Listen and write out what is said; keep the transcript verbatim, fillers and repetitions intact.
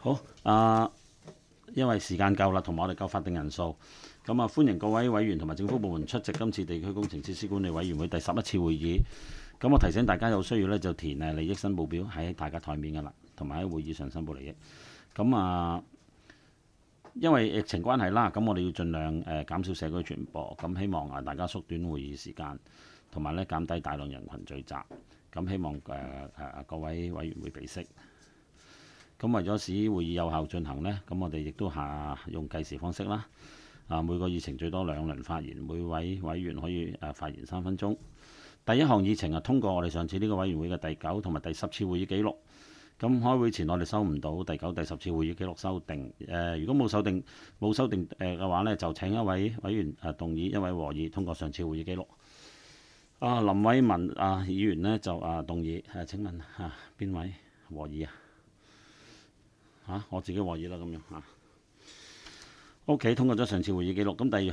好啊，因為時間夠啦，同埋我哋夠法定人數，咁啊歡迎各位委員同埋政府部門出席今次地區工程設施管理委員會第十一次會議。咁我提醒大家有需要呢，就填誒利益申報表喺大家台面噶啦，同埋喺會議上申報利益。咁啊，因為疫情關係啦，咁我哋要盡量誒、呃、減少社區傳播，咁希望啊大家縮短會議時間，同埋咧減低大量人群聚集。咁希望誒誒、呃、各位委員會備悉。咁為咗使會議有效進行呢，咁我哋亦都下用計時方式啦。啊，每個議程最多兩輪發言，每位委員可以誒發言三分鐘。第一項議程啊，通過我哋上次呢個委員會嘅第九同埋第十次會議記錄。咁開會前我哋收唔到第九、第十次會議記錄修訂。誒、呃，如果冇修訂冇修訂誒嘅話呢，就請一位委員誒動議一位和議通過上次會議記錄。啊，林偉文啊議員呢就啊動議誒、啊，請問啊邊位和議啊？嚇、啊，我自己和議啦咁樣嚇。O K，通過咗上次會議記錄。咁第二